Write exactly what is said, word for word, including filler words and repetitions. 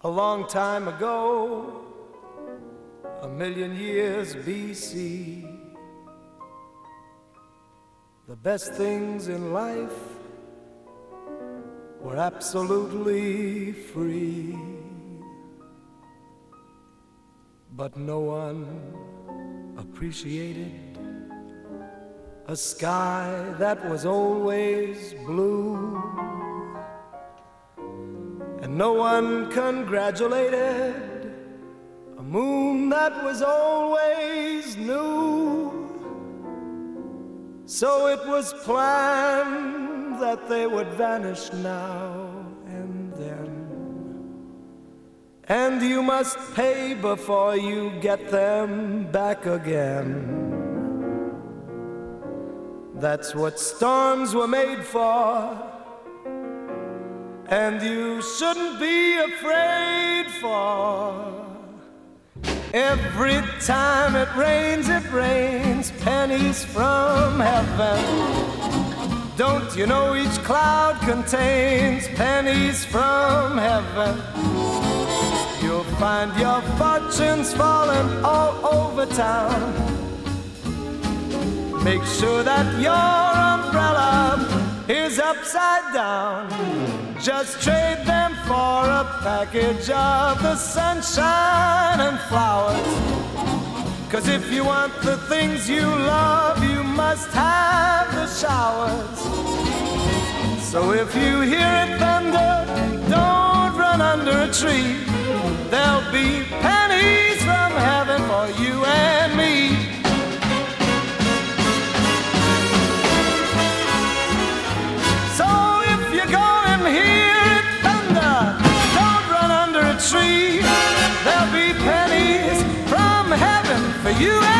A long time ago, a million years B C, the best things in life were absolutely free. But no one appreciated a sky that was always blue, and no one congratulated a moon that was always new. So it was planned that they would vanish now and then, and you must pay before you get them back again. That's what storms were made for, and you shouldn't be afraid for. Every time it rains, it rains pennies from heaven. Don't you know each cloud contains pennies from heaven? You'll find your fortunes falling all over town. Make sure that your umbrella is upside down. Just trade them for a package of the sunshine and flowers. 'Cause if you want the things you love, you must have the showers. So if you hear it thunder, don't run under a tree. There'll be pennies from heaven for you and me. Tree, there'll be pennies from heaven for you.